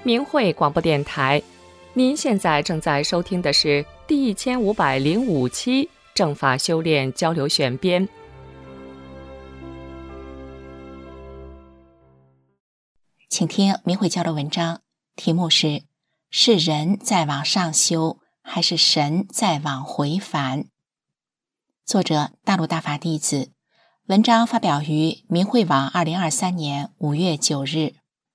明慧广播电台。您现在正在收听的是第1505期正法修炼交流选编。 请听明慧交流文章，题目是人在往上修，还是神在往回返？作者大陆大法弟子，文章发表于明慧网2023年5月9日。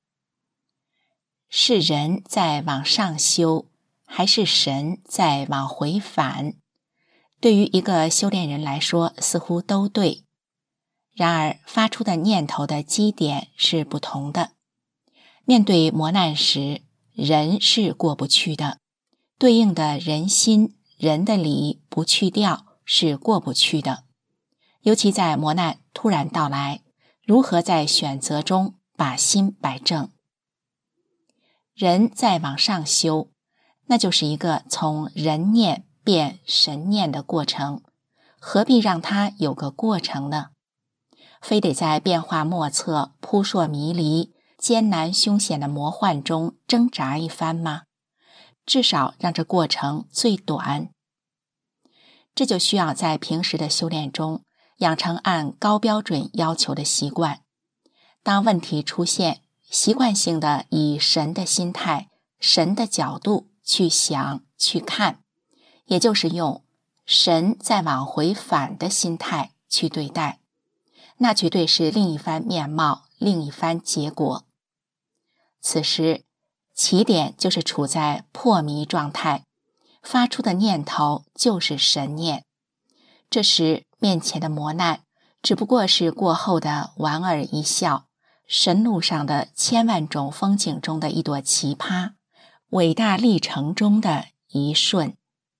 是人在往上修，还是神在往回返？对于一个修炼人来说，似乎都对。然而发出的念头的基点是不同的。面对磨难时，人是过不去的，对应的人心、人的理不去掉是过不去的。尤其在磨难突然到来，如何在选择中把心摆正？人在往上修，那就是一个从人念变神念的过程，何必让它有个过程呢？非得在变化莫测、扑朔迷离、艰难凶险的魔幻中挣扎一番吗？至少让这过程最短。这就需要在平时的修炼中养成按高标准要求的习惯。当问题出现，习惯性的以神的心态、神的角度去想、去看，也就是用神在往回返的心态去对待，那绝对是另一番面貌、另一番结果。此时起点就是处在破迷状态，发出的念头就是神念。这时面前的磨难只不过是过后的莞尔一笑，神路上的千万种风景中的一朵奇葩，伟大历程中的一瞬。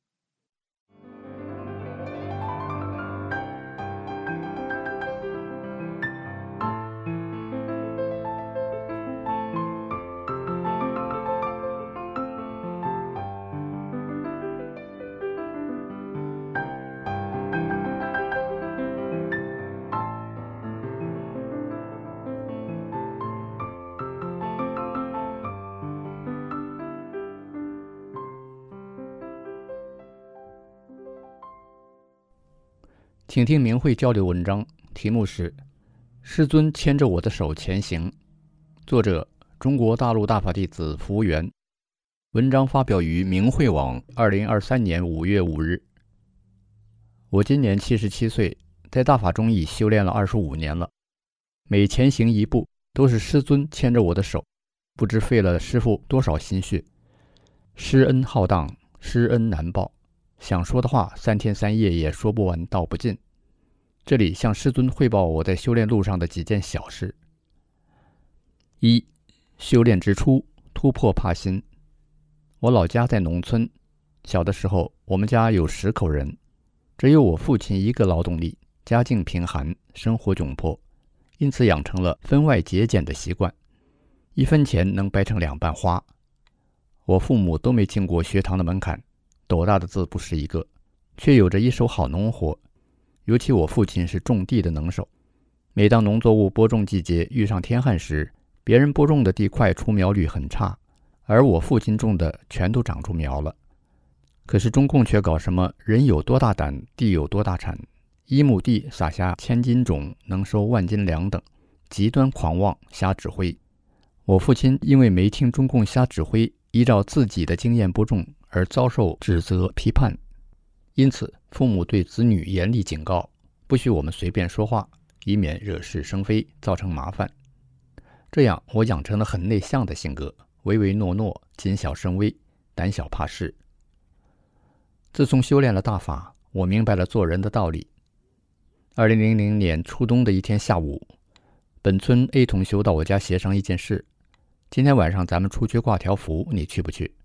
请听明慧交流文章，题目是师尊牵着我的手前行，作者中国大陆大法弟子服务员。文章发表于明慧网2023年5月5日。我今年77岁，在大法中已修炼了25年了，每前行一步都是师尊牵着我的手，不知费了师父多少心血。师恩浩荡，师恩难报，想说的话3天3夜也说不完道不尽。这里向师尊汇报我在修炼路上的几件小事。1. 修炼之初，突破怕心。我老家在农村，小的时候我们家有10口人，只有我父亲一个劳动力，家境贫寒，生活窘迫，因此养成了分外节俭的习惯，1分钱能掰成2瓣花。我父母都没进过学堂的门槛，斗大的字不识一个，却有着一手好农活。尤其我父亲是种地的能手，每当农作物播种季节遇上天旱时，别人播种的地块出苗率很差，而我父亲种的全都长出苗了。可是中共却搞什么人有多大胆，地有多大产，1亩地撒下1000斤种，能收万斤粮等，极端狂妄，瞎指挥。我父亲因为没听中共瞎指挥，依照自己的经验播种，而遭受指责批判。因此父母对子女严厉警告，不许我们随便说话，以免惹是生非，造成麻烦。这样我养成了很内向的性格，唯唯诺诺，谨小慎微，胆小怕事。自从修炼了大法，我明白了做人的道理。2000年初冬的一天下午，本村 A 同修到我家协商一件事，今天晚上咱们出去挂条幅，你去不去？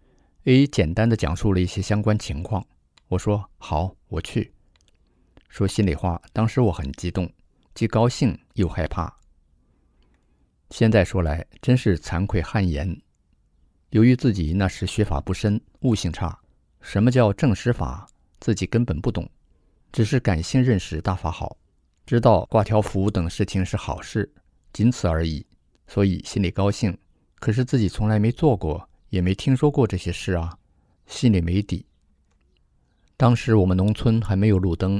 A 简单的讲述了一些相关情况，我说好，我去。说心里话，当时我很激动，既高兴又害怕。现在说来真是惭愧汗颜。由于自己那时学法不深，悟性差，什么叫正实法自己根本不懂，只是感性认识大法好，知道挂条幅等事情是好事，仅此而已，所以心里高兴， 可是自己从来没做过，也没听说过这些事啊，心里没底。当时我们农村还没有路灯，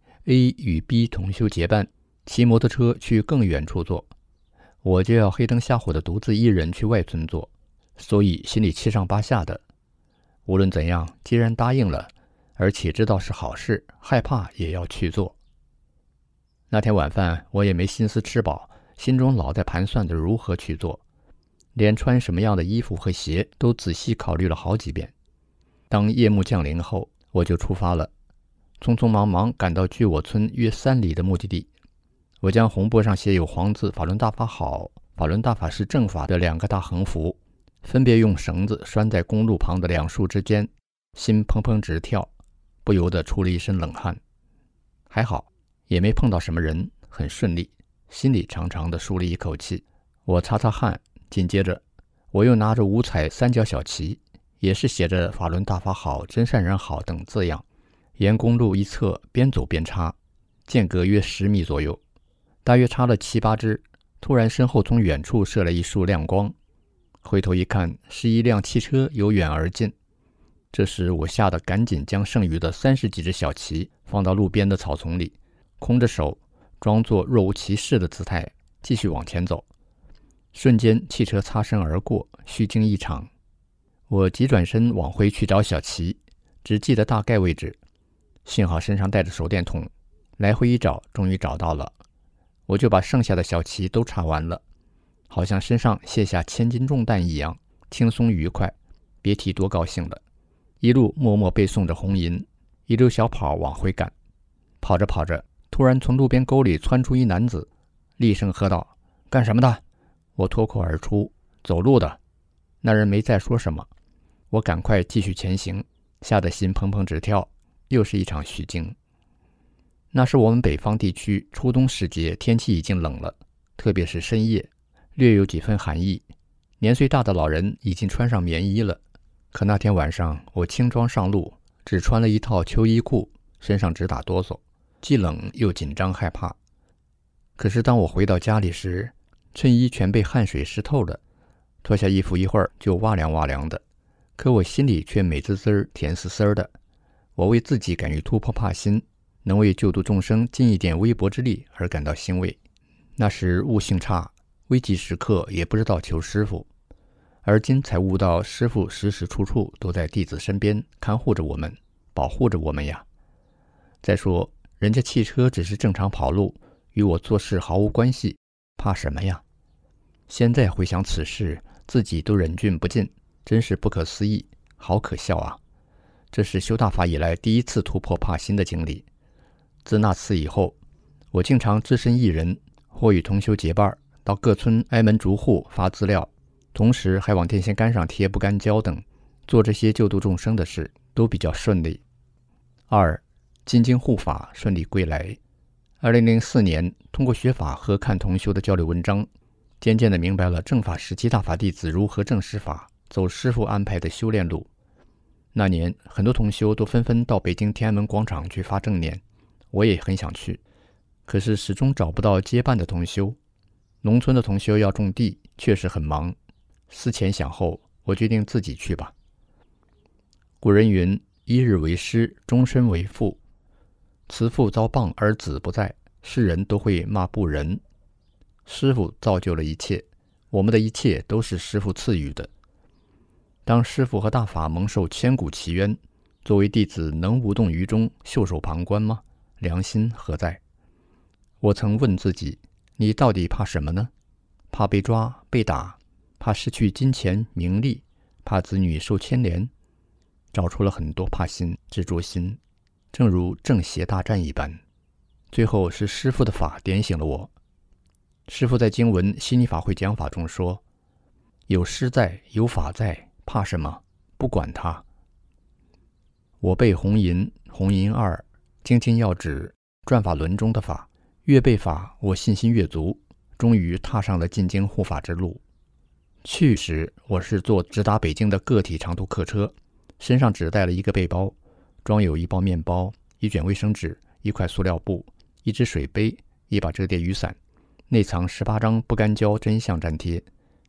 A 与 B 同修结伴骑摩托车去更远处坐，我就要黑灯瞎火的独自一人去外村坐，所以心里七上八下的。无论怎样，既然答应了，而且知道是好事，害怕也要去做。那天晚饭我也没心思吃饱，心中老在盘算着如何去做，连穿什么样的衣服和鞋都仔细考虑了好几遍。当夜幕降临后，我就出发了，匆匆忙忙赶到距我村约3里的目的地。我将红布上写有黄字法轮大法好，法轮大法是正法的2个大横幅，分别用绳子拴在公路旁的2树之间，心砰砰直跳，不由得出了一身冷汗。还好也没碰到什么人，很顺利，心里长长的舒了一口气。我擦擦汗，紧接着我又拿着5彩3角小旗，也是写着法轮大法好，真善人好等字样，沿公路一侧边走边插，间隔约10米左右，大约插了7、8支。突然身后从远处射来一束亮光，回头一看，是一辆汽车由远而近。这时我吓得赶紧将剩余的30几只小旗放到路边的草丛里，空着手装作若无其事的姿态继续往前走。瞬间汽车擦身而过，虚惊一场。我急转身往回去找小旗，只记得大概位置，幸好身上带着手电筒，来回一找，终于找到了。我就把剩下的小旗都插完了，好像身上卸下1000斤重担一样，轻松愉快，别提多高兴了。一路默默背诵着红吟，一溜小跑往回赶。跑着跑着，突然从路边沟里窜出一男子，厉声喝道：“干什么的？”我脱口而出：“走路的。”那人没再说什么，我赶快继续前行，吓得心砰砰直跳，又是一场虚惊。那是我们北方地区初冬时节，天气已经冷了，特别是深夜，略有几分寒意。年岁大的老人已经穿上棉衣了，可那天晚上我轻装上路，只穿了一套秋衣裤，身上直打哆嗦，既冷又紧张害怕。可是当我回到家里时，衬衣全被汗水湿透了，脱下衣服一会儿就哇凉哇凉的，可我心里却美滋滋甜丝丝的。我为自己敢于突破怕心，能为救度众生尽一点微薄之力而感到欣慰。那时悟性差，危急时刻也不知道求师父，而今才悟到师父时时处处都在弟子身边看护着我们，保护着我们呀。再说人家汽车只是正常跑路，与我做事毫无关系，怕什么呀？现在回想此事，自己都忍俊不禁，真是不可思议，好可笑啊。这是修大法以来第一次突破怕心的经历。自那次以后，我经常只身一人，或与同修结伴到各村挨门逐户发资料，同时还往电线杆上贴不干胶等，做这些救度众生的事都比较顺利。2. 进京护法顺利归来。2004年，通过学法和看同修的交流文章，渐渐地明白了正法时期大法弟子如何证实法，走师父安排的修炼路。那年很多同修都纷纷到北京天安门广场去发正念，我也很想去，可是始终找不到接办的同修。农村的同修要种地，确实很忙。思前想后，我决定自己去吧。古人云：一日为师，终身为父。慈父遭谤而子不在，世人都会骂不仁。师父造就了一切，我们的一切都是师父赐予的。当师父和大法蒙受千古奇冤，作为弟子能无动于衷，袖手旁观吗？良心何在？我曾问自己，你到底怕什么呢？怕被抓被打，怕失去金钱名利，怕子女受牵连。找出了很多怕心执着心，正如正邪大战一般。最后是师父的法点醒了我。师父在经文悉尼法会讲法中说，有师在，有法在，怕什么？不管它。我背红吟2，精进要旨，转法轮中的法，越背法我信心越足，终于踏上了进京护法之路。去时我是坐直达北京的个体长途客车，身上只带了一个背包，装有1包面包、1卷卫生纸、1块塑料布、1只水杯、1把折叠雨伞，内藏18张不干胶真相粘贴，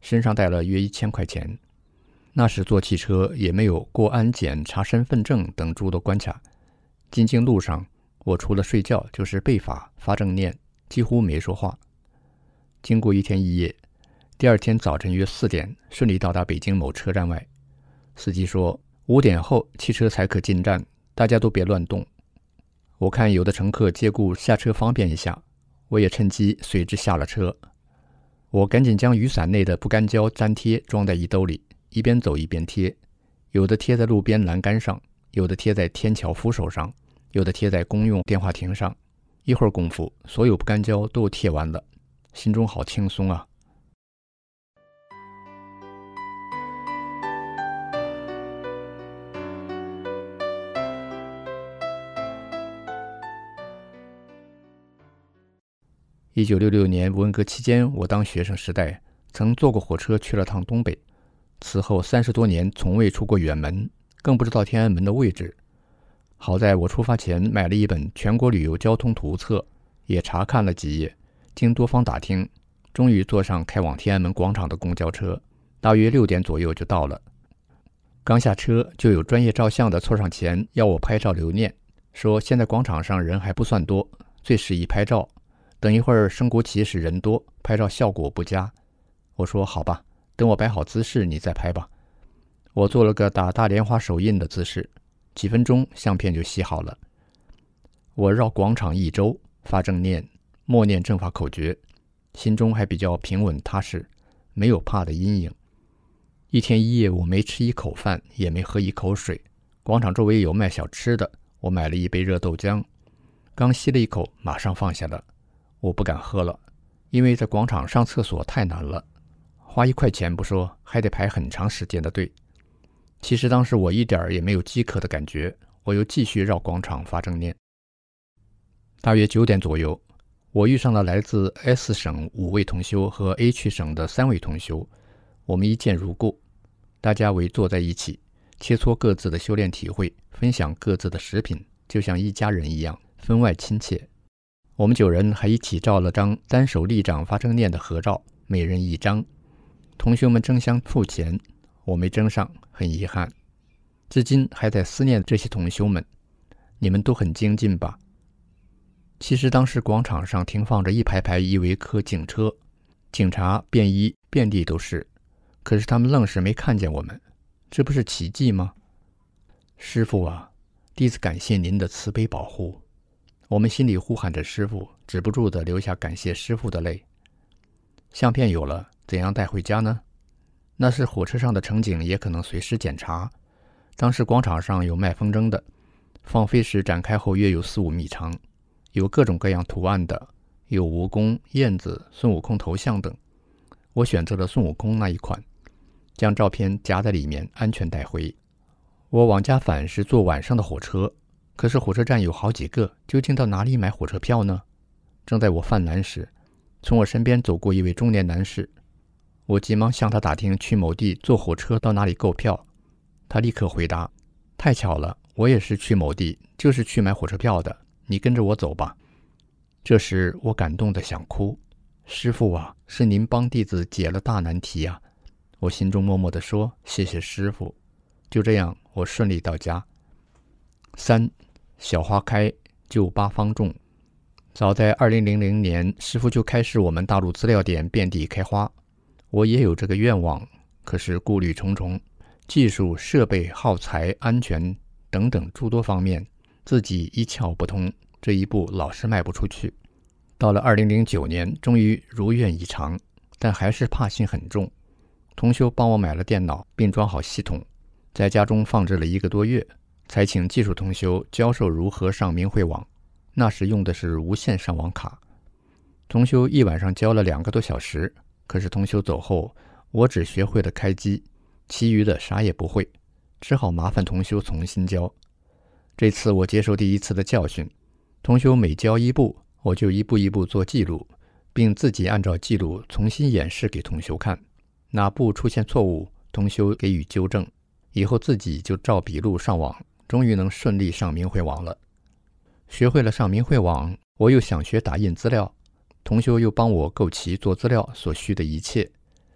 身上带了约1000块钱。那时坐汽车也没有过安检、查身份证等诸多关卡。进京路上，我除了睡觉就是背法、发正念，几乎没说话。经过1天1夜，第2天早晨约4点，顺利到达北京某车站外。司机说5点后汽车才可进站，大家都别乱动。我看有的乘客借故下车方便一下，我也趁机随之下了车。我赶紧将雨伞内的不干胶粘贴装在衣兜里，一边走一边贴，有的贴在路边栏杆上，有的贴在天桥扶手上，有的贴在公用电话亭上。一会儿功夫，所有不干胶都贴完了，心中好轻松啊。1966年文革期间，我当学生时代曾坐过火车去了趟东北，此后30多年从未出过远门，更不知道天安门的位置。好在我出发前买了一本全国旅游交通图册，也查看了几页，经多方打听，终于坐上开往天安门广场的公交车，大约6点左右就到了。刚下车就有专业照相的凑上前要我拍照留念，说现在广场上人还不算多，最适宜拍照，等一会儿升国旗时人多，拍照效果不佳。我说好吧，等我摆好姿势你再拍吧。我做了个打大莲花手印的姿势，几分钟相片就洗好了。我绕广场1周，发正念，默念正法口诀，心中还比较平稳踏实，没有怕的阴影。1天1夜我没吃一口饭，也没喝一口水。广场周围有卖小吃的，我买了一杯热豆浆，刚吸了一口马上放下了。我不敢喝了，因为在广场上厕所太难了，花1块钱不说，还得排很长时间的队。其实当时我一点也没有饥渴的感觉，我又继续绕广场发正念。大约9点左右，我遇上了来自 S 省5位同修和 H 省的3位同修，我们一见如故，大家围坐在一起，切磋各自的修炼体会，分享各自的食品，就像一家人一样，分外亲切。我们9人还一起照了张单手立掌发正念的合照，每人1张。同学们争相付钱，我没争上，很遗憾。至今还在思念这些同修们，你们都很精进吧？其实当时广场上停放着一排排依维柯警车，警察、便衣遍地都是，可是他们愣是没看见我们，这不是奇迹吗？师父啊，弟子感谢您的慈悲保护。我们心里呼喊着师父，止不住地流下感谢师父的泪。相片有了，怎样带回家呢？那是火车上的乘警也可能随时检查。当时广场上有卖风筝的，放飞时展开后约有4-5米长，有各种各样图案的，有蜈蚣、燕子、孙悟空头像等。我选择了孙悟空那一款，将照片夹在里面，安全带回。我往家返是坐晚上的火车，可是火车站有好几个，究竟到哪里买火车票呢？正在我犯难时，从我身边走过一位中年男士，我急忙向他打听去某地坐火车到哪里购票。他立刻回答，太巧了，我也是去某地，就是去买火车票的，你跟着我走吧。这时我感动得想哭，师父啊，是您帮弟子解了大难题啊。我心中默默地说，谢谢师父。就这样我顺利到家。3. 小花开，就8方种。早在2000年，师父就开始我们大陆资料点遍地开花。我也有这个愿望，可是顾虑重重，技术、设备、耗材、安全等等诸多方面，自己一窍不通，这一步老是迈不出去。到了2009年，终于如愿以偿，但还是怕心很重。同修帮我买了电脑，并装好系统，在家中放置了1个多月，才请技术同修教授如何上明慧网。那时用的是无线上网卡，同修一晚上教了2个多小时，可是同修走后，我只学会了开机，其余的啥也不会，只好麻烦同修重新教。这次我接受第1次的教训，同修每教1步，我就一步一步做记录，并自己按照记录重新演示给同修看，哪步出现错误，同修给予纠正，以后自己就照笔录上网，终于能顺利上明慧网了。学会了上明慧网，我又想学打印资料，同修又帮我购齐做资料所需的一切。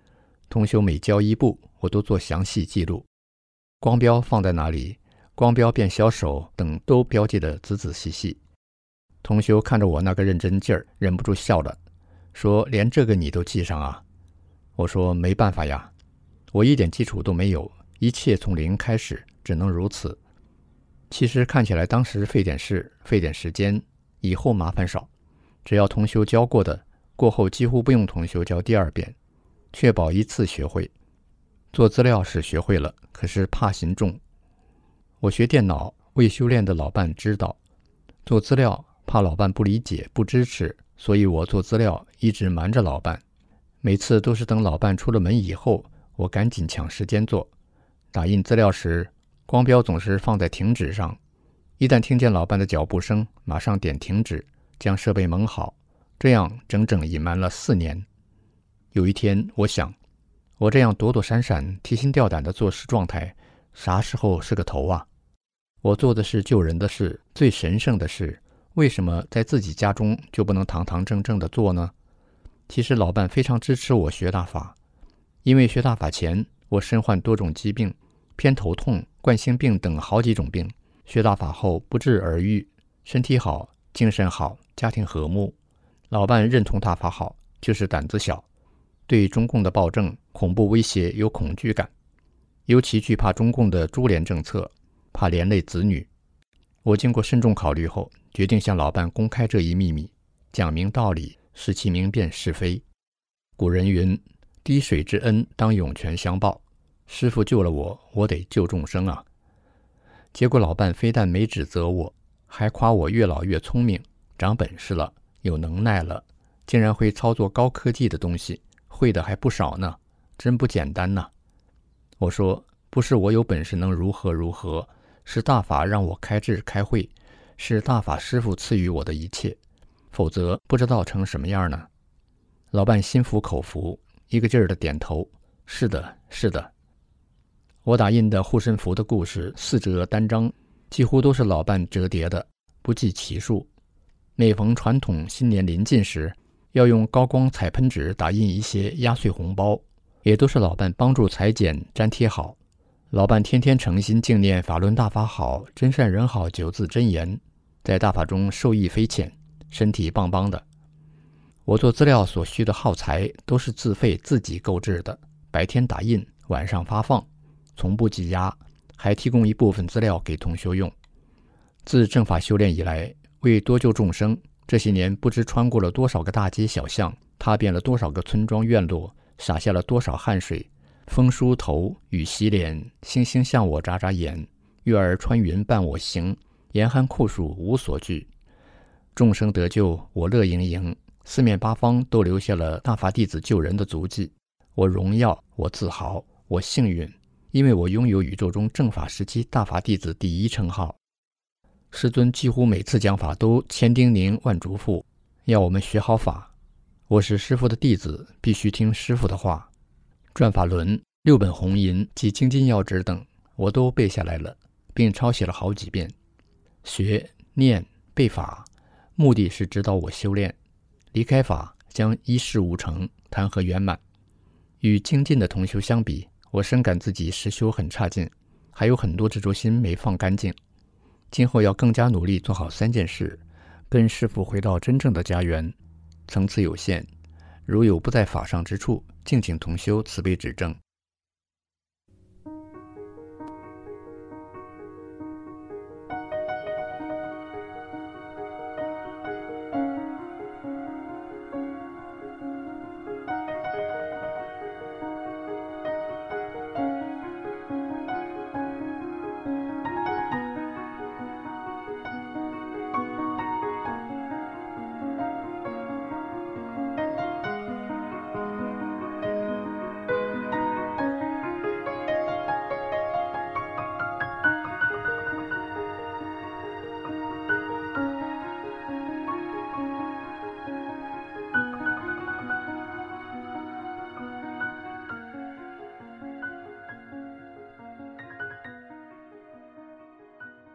同修每交一步，我都做详细记录，光标放在哪里，光标变小手等都标记得仔仔细细。同修看着我那个认真劲儿，忍不住笑了，说连这个你都记上啊？我说没办法呀，我一点基础都没有，一切从零开始，只能如此。其实看起来当时费点事，费点时间，以后麻烦少，只要同修教过的，过后几乎不用同修教第二遍，确保一次学会。做资料是学会了，可是怕行重。我学电脑，未修炼的老伴知道，做资料怕老伴不理解不支持，所以我做资料一直瞒着老伴，每次都是等老伴出了门以后，我赶紧抢时间做。打印资料时，光标总是放在停止上，一旦听见老伴的脚步声，马上点停止，将设备蒙好，这样整整隐瞒了4年。有一天我想，我这样躲躲闪闪提心吊胆的做事状态，啥时候是个头啊？我做的是救人的事，最神圣的事，为什么在自己家中就不能堂堂正正的做呢？其实老伴非常支持我学大法，因为学大法前我身患多种疾病，偏头痛、冠心病等好几种病，学大法后不治而愈，身体好，精神好，家庭和睦。老伴认同大法好，就是胆子小，对中共的暴政、恐怖威胁有恐惧感，尤其惧怕中共的株连政策，怕连累子女。我经过慎重考虑后，决定向老伴公开这一秘密，讲明道理，使其明辨是非。古人云，滴水之恩当涌泉相报，师父救了我，我得救众生啊。结果老伴非但没指责我，还夸我越老越聪明，长本事了，有能耐了，竟然会操作高科技的东西，会的还不少呢，真不简单呢。我说，不是我有本事能如何如何，是大法让我开智开会，是大法师父赐予我的一切，否则不知道成什么样呢。老伴心服口服，一个劲儿的点头，是的，是的。我打印的护身符的故事4折单张，几乎都是老伴折叠的，不计其数。每逢传统新年临近时，要用高光彩喷纸打印一些压岁红包，也都是老伴帮助裁剪粘贴好。老伴天天诚心敬念法轮大法好，真善人好9字真言，在大法中受益匪浅，身体棒棒的。我做资料所需的耗材都是自费自己购置的，白天打印，晚上发放，从不积压，还提供一部分资料给同修用。自正法修炼以来，为多救众生，这些年不知穿过了多少个大街小巷，踏遍了多少个村庄院落，洒下了多少汗水。风梳头，雨洗脸，星星向我眨眨眼，月儿穿云伴我行，严寒酷暑无所惧。众生得救，我乐盈盈，四面八方都留下了大法弟子救人的足迹。我荣耀，我自豪，我幸运，因为我拥有宇宙中正法时期大法弟子第1称号。师尊几乎每次讲法都千叮咛万嘱咐，要我们学好法。我是师父的弟子，必须听师父的话。转法轮、6本红银及精进要旨等，我都背下来了，并抄写了好几遍。学、念、背法，目的是指导我修炼。离开法，将一事无成，谈何圆满？与精进的同修相比，我深感自己实修很差劲，还有很多执着心没放干净。今后要更加努力做好3件事，跟师父回到真正的家园。层次有限，如有不在法上之处，敬请同修慈悲指正。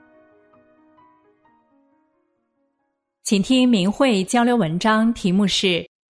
请听明慧交流文章，题目是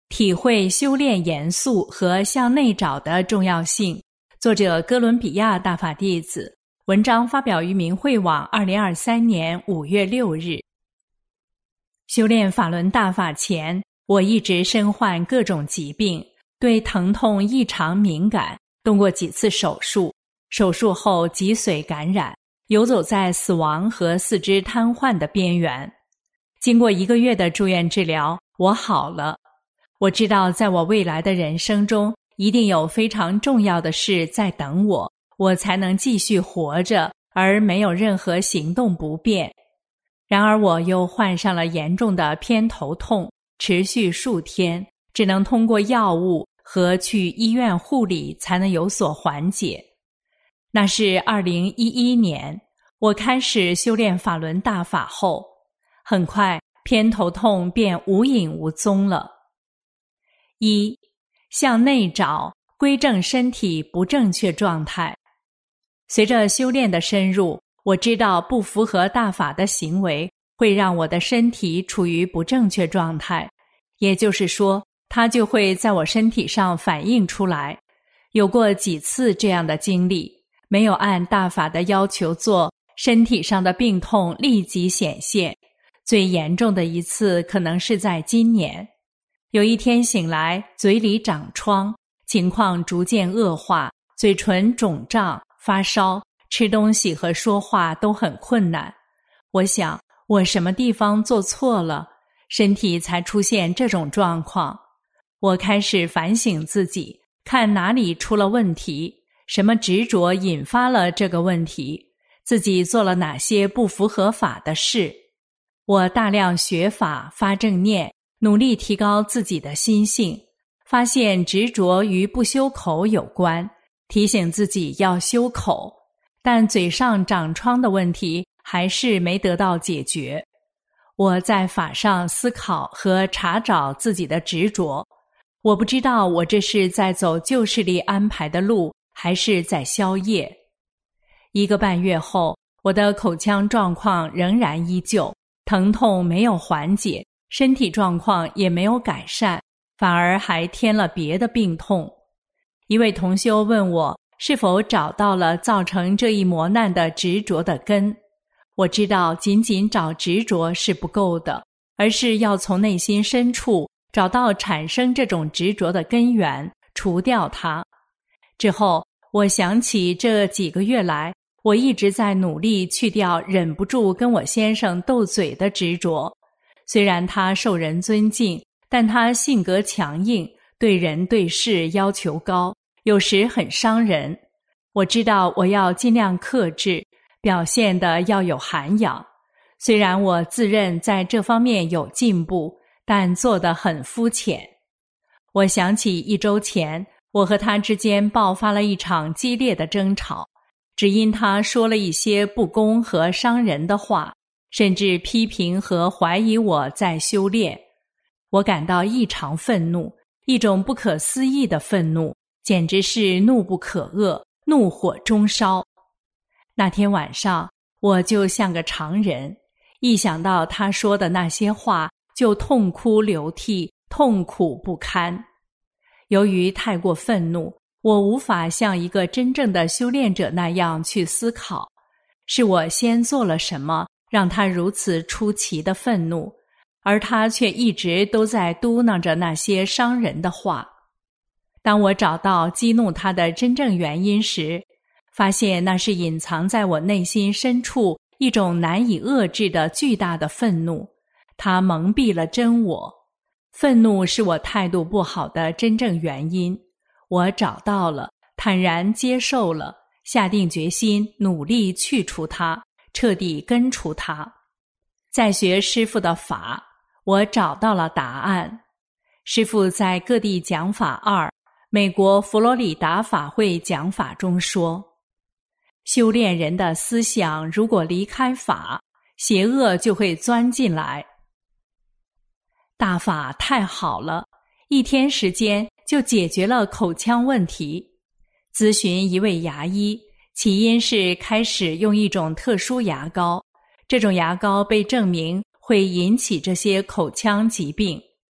体会修炼严肃和向内找的重要性。作者哥伦比亚大法弟子，文章发表于明慧网2023年5月6日。修炼法轮大法前，我一直身患各种疾病，对疼痛异常敏感，动过几次手术，手术后脊髓感染，游走在死亡和四肢瘫痪的边缘。经过1个月的住院治疗，我好了。我知道在我未来的人生中，一定有非常重要的事在等我，我才能继续活着，而没有任何行动不便。然而我又患上了严重的偏头痛，持续数天，只能通过药物和去医院护理才能有所缓解。那是2011年，我开始修炼法轮大法后，很快偏头痛便无影无踪了。1. 向内找，归正身体不正确状态。随着修炼的深入，我知道不符合大法的行为会让我的身体处于不正确状态，也就是说，它就会在我身体上反映出来。有过几次这样的经历，没有按大法的要求做，身体上的病痛立即显现。最严重的一次可能是在今年。有一天醒来，嘴里长疮，情况逐渐恶化，嘴唇肿胀，发烧，吃东西和说话都很困难。我想，我什么地方做错了，身体才出现这种状况？我开始反省自己，看哪里出了问题，什么执着引发了这个问题，自己做了哪些不符合法的事。我大量学法，发正念，努力提高自己的心性，发现执着与不修口有关，提醒自己要修口，但嘴上长疮的问题还是没得到解决。我在法上思考和查找自己的执着，我不知道我这是在走旧势力安排的路，还是在消业。1个半月后，我的口腔状况仍然依旧，疼痛没有缓解，身体状况也没有改善，反而还添了别的病痛。一位同修问我是否找到了造成这一磨难的执着的根。我知道仅仅找执着是不够的，而是要从内心深处找到产生这种执着的根源，除掉它。之后，我想起这几个月来，我一直在努力去掉忍不住跟我先生斗嘴的执着。虽然他受人尊敬，但他性格强硬，对人对事要求高，有时很伤人。我知道我要尽量克制，表现得要有涵养。虽然我自认在这方面有进步，但做得很肤浅。我想起1周前，我和他之间爆发了一场激烈的争吵，只因他说了一些不公和伤人的话，甚至批评和怀疑我在修炼。我感到异常愤怒，一种不可思议的愤怒，简直是怒不可遏，怒火中烧。那天晚上，我就像个常人，一想到他说的那些话，就痛哭流涕，痛苦不堪。由于太过愤怒，我无法像一个真正的修炼者那样去思考，是我先做了什么让他如此出奇的愤怒，而他却一直都在嘟囔着那些伤人的话。当我找到激怒他的真正原因时，发现那是隐藏在我内心深处一种难以遏制的巨大的愤怒，它蒙蔽了真我。愤怒是我态度不好的真正原因，我找到了，坦然接受了，下定决心努力去除它，彻底根除它。在学师父的法，我找到了答案。师父在各地讲法2美国佛罗里达法会讲法中说，修炼人的思想如果离开法，邪恶就会钻进来。大法太好了，1天时间就解决了口腔问题。咨询一位牙医，起因是开始用一种特殊牙膏，这种牙膏被证明会引起这些口腔疾病。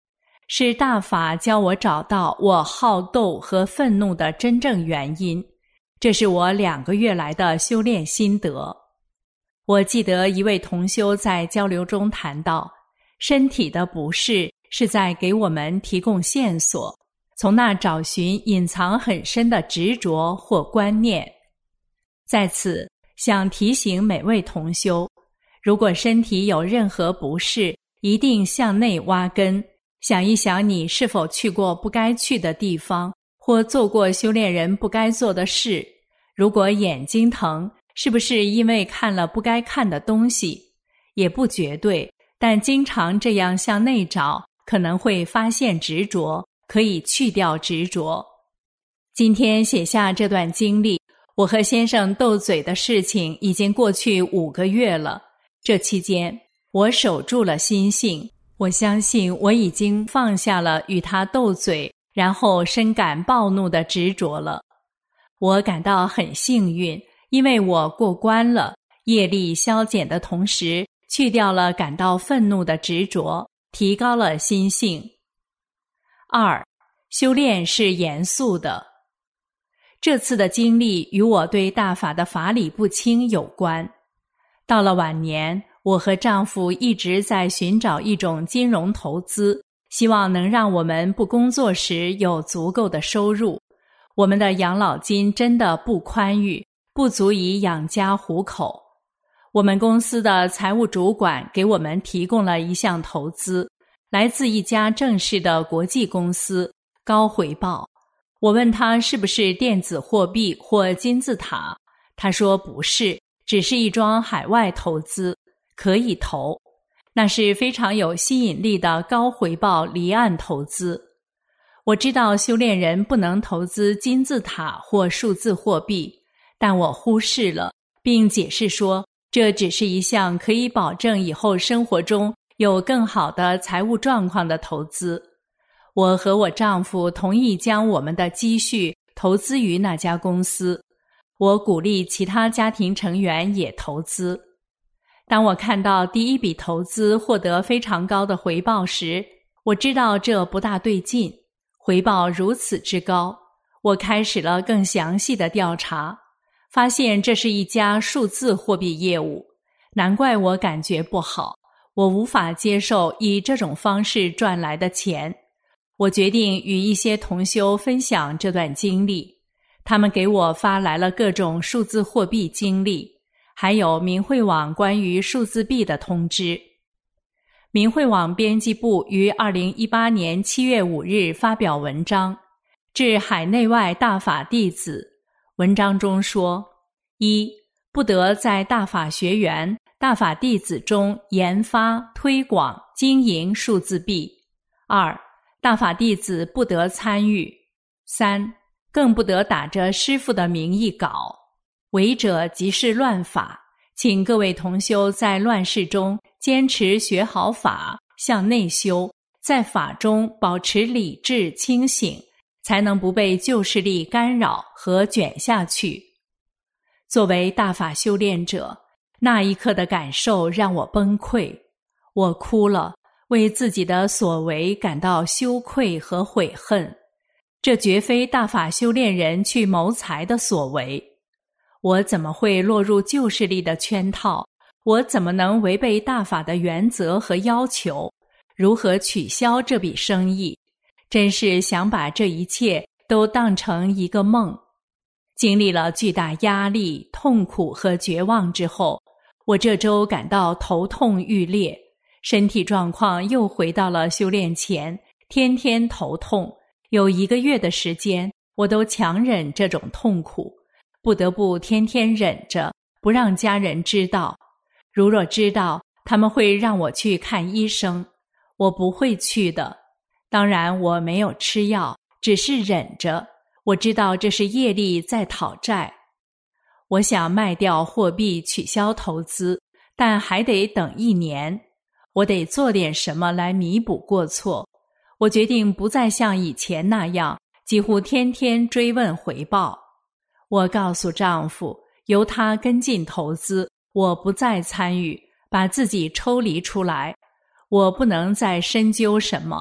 是大法教我找到我好斗和愤怒的真正原因，这是我2个月来的修炼心得。我记得一位同修在交流中谈到，身体的不适是在给我们提供线索，从那找寻隐藏很深的执着或观念。在此想提醒每位同修，如果身体有任何不适，一定向内挖根，想一想你是否去过不该去的地方，或做过修炼人不该做的事。如果眼睛疼，是不是因为看了不该看的东西？也不绝对，但经常这样向内找，可能会发现执着，可以去掉执着。今天写下这段经历，我和先生斗嘴的事情已经过去5个月了。这期间，我守住了心性，我相信我已经放下了与他斗嘴，然后深感暴怒的执着了。我感到很幸运，因为我过关了，业力消减的同时，去掉了感到愤怒的执着，提高了心性。2. 修炼是严肃的。这次的经历与我对大法的法理不清有关。到了晚年，我和丈夫一直在寻找一种金融投资，希望能让我们不工作时有足够的收入。我们的养老金真的不宽裕，不足以养家糊口。我们公司的财务主管给我们提供了一项投资，来自一家正式的国际公司，高回报。我问他是不是电子货币或金字塔，他说不是，只是一桩海外投资，可以投。那是非常有吸引力的高回报离岸投资。我知道修炼人不能投资金字塔或数字货币，但我忽视了，并解释说，这只是一项可以保证以后生活中有更好的财务状况的投资。我和我丈夫同意将我们的积蓄投资于那家公司，我鼓励其他家庭成员也投资。当我看到第一笔投资获得非常高的回报时，我知道这不大对劲，回报如此之高，我开始了更详细的调查，发现这是一家数字货币业务，难怪我感觉不好，我无法接受以这种方式赚来的钱。我决定与一些同修分享这段经历，他们给我发来了各种数字货币经历，还有明慧网关于数字币的通知。明慧网编辑部于2018年7月5日发表文章，致海内外大法弟子。文章中说：1. 不得在大法学员、大法弟子中研发、推广、经营数字币。2. 大法弟子不得参与。3. 更不得打着师父的名义搞，违者即是乱法。请各位同修在乱世中坚持学好法，向内修，在法中保持理智清醒，才能不被旧势力干扰和卷下去。作为大法修炼者，那一刻的感受让我崩溃，我哭了，为自己的所为感到羞愧和悔恨。这绝非大法修炼人去谋财的所为。我怎么会落入旧势力的圈套？我怎么能违背大法的原则和要求？如何取消这笔生意？真是想把这一切都当成一个梦。经历了巨大压力、痛苦和绝望之后，我这周感到头痛欲裂，身体状况又回到了修炼前，天天头痛。有1个月的时间，我都强忍这种痛苦，不得不天天忍着，不让家人知道。如若知道，他们会让我去看医生，我不会去的。当然我没有吃药，只是忍着。我知道这是业力在讨债。我想卖掉货币，取消投资，但还得等1年。我得做点什么来弥补过错。我决定不再像以前那样，几乎天天追问回报。我告诉丈夫，由他跟进投资，我不再参与，把自己抽离出来。我不能再深究什么，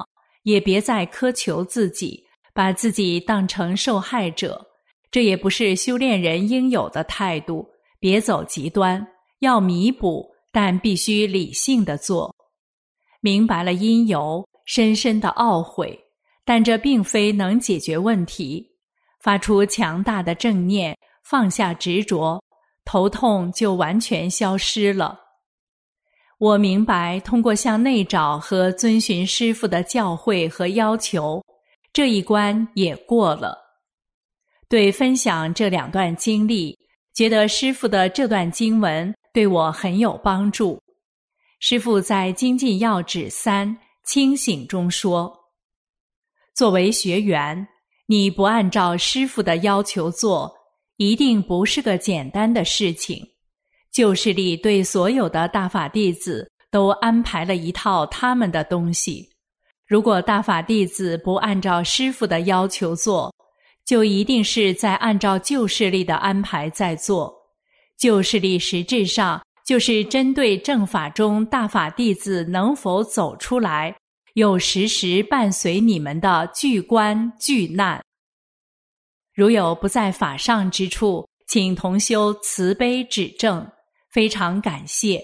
也别再苛求自己，把自己当成受害者，这也不是修炼人应有的态度。别走极端，要弥补，但必须理性地做。明白了因由，深深的懊悔，但这并非能解决问题。发出强大的正念，放下执着，头痛就完全消失了。我明白，通过向内找和遵循师父的教诲和要求，这一关也过了。对分享这2段经历，觉得师父的这段经文对我很有帮助。师父在《精进要旨3清醒》中说，作为学员，你不按照师父的要求做，一定不是个简单的事情。旧势力对所有的大法弟子都安排了一套他们的东西，如果大法弟子不按照师父的要求做，就一定是在按照旧势力的安排在做。旧势力实质上就是针对正法中大法弟子能否走出来，又时时伴随你们的巨观巨难。如有不在法上之处，请同修慈悲指正，非常感谢。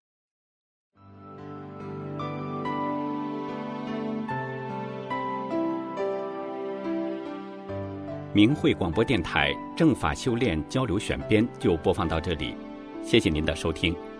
明慧广播电台正法修炼交流选编就播放到这里，谢谢您的收听。